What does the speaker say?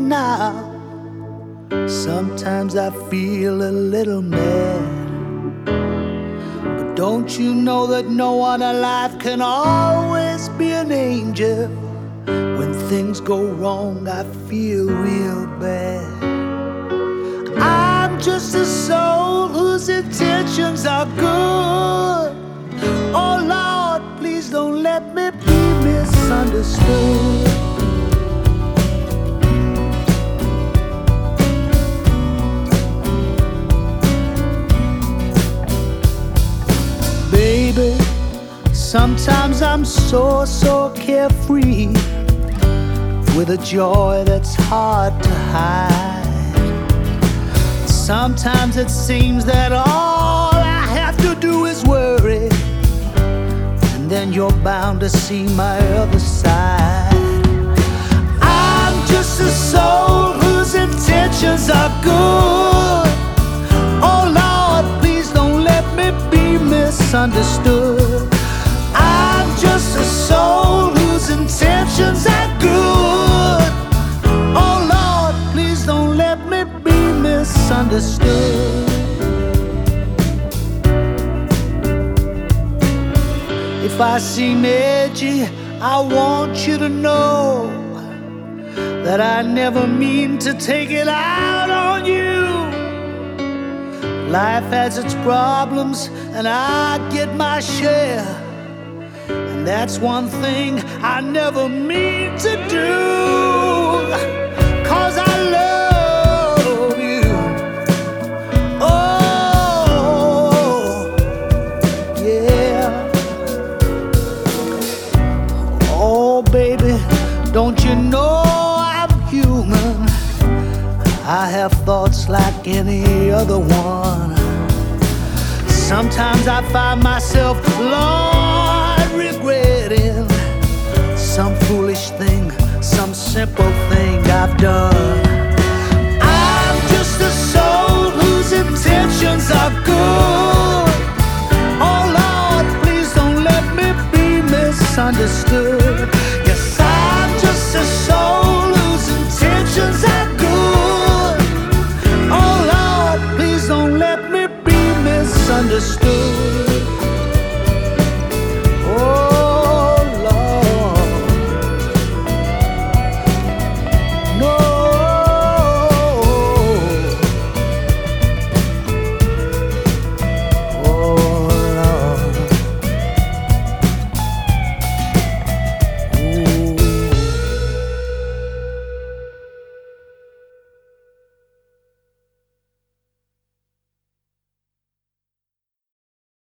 now. Sometimes I feel a little mad, but don't you know that no one alive can always be an angel? When things go wrong, I feel real bad. I'm just a soul whose intentions are good. Oh Lord, please don't let me be misunderstood. Baby, sometimes I'm so carefree, with a joy that's hard to hide. Sometimes it seems that all I have to do is worry, and then you're bound to see my other side. I'm just a soul whose intentions are good. Oh Lord, please don't let me be misunderstood. I'm just a soul whose intentions are good. Oh Lord, please don't let me be misunderstood. If I seem edgy, I want you to know that I never mean to take it out on you. Life has its problems and I get my share, and that's one thing I never mean to do. 'Cause I love you. Oh, yeah. Oh, baby, don't you know I'm human? I have thoughts like any other one. Sometimes I find myself, Lord, regretting some foolish thing, some simple thing I've done.